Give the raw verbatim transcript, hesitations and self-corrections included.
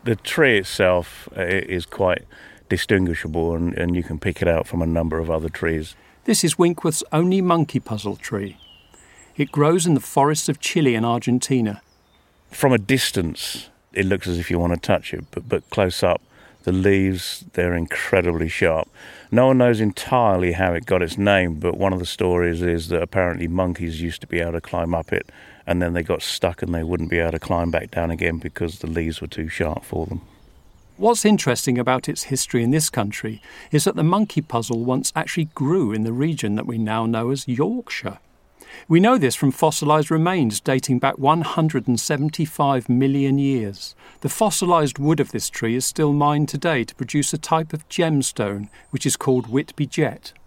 The tree itself uh, is quite distinguishable, and, and you can pick it out from a number of other trees. This is Winkworth's only monkey puzzle tree. It grows in the forests of Chile and Argentina. From a distance, it looks as if you want to touch it, but, but close up, the leaves, they're incredibly sharp. No one knows entirely how it got its name, but one of the stories is that apparently monkeys used to be able to climb up it, and then they got stuck and they wouldn't be able to climb back down again because the leaves were too sharp for them. What's interesting about its history in this country is that the monkey puzzle once actually grew in the region that we now know as Yorkshire. We know this from fossilised remains dating back one hundred seventy-five million years. The fossilised wood of this tree is still mined today to produce a type of gemstone which is called Whitby jet.